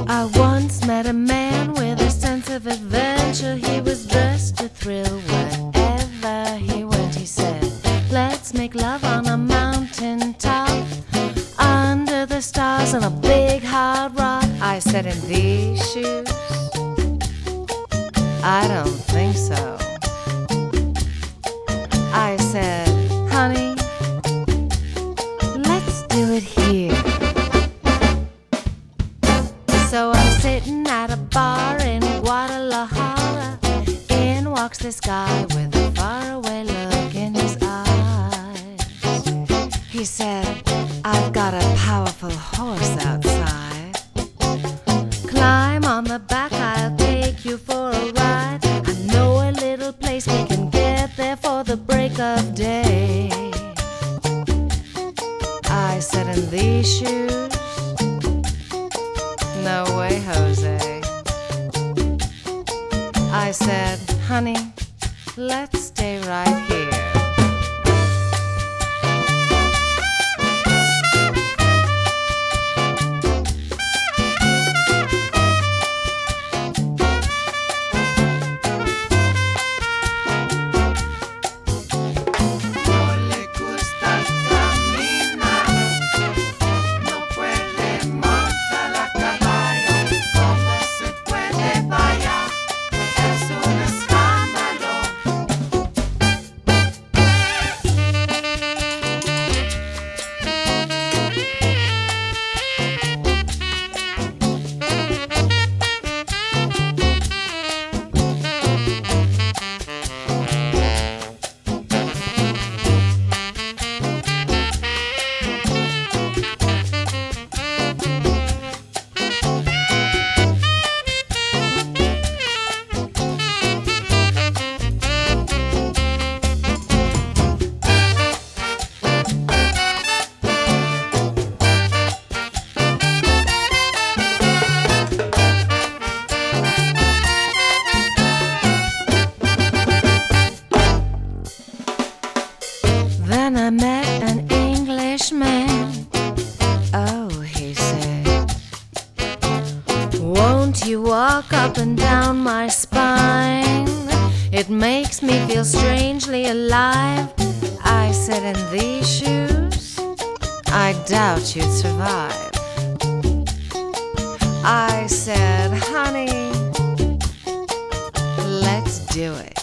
I once met a man with a sense of adventure. He was dressed to thrill wherever he went. He said, let's make love on a mountain top, under the stars on a big hard rock. I said, in these shoes? I don't think so. I said, honey, let's do it here. So I'm sitting at a bar in Guadalajara. In walks this guy with a faraway look in his eyes. He said, I've got a powerful horse outside. Climb on the back, I'll take you for a ride. I know a little place we can get there for the break of day. I said, in these shoes? No way, Jose. I said, honey, let's stay right here. Then I met an Englishman. Oh, he said, won't you walk up and down my spine? It makes me feel strangely alive. I said, in these shoes? I doubt you'd survive. I said, honey, let's do it.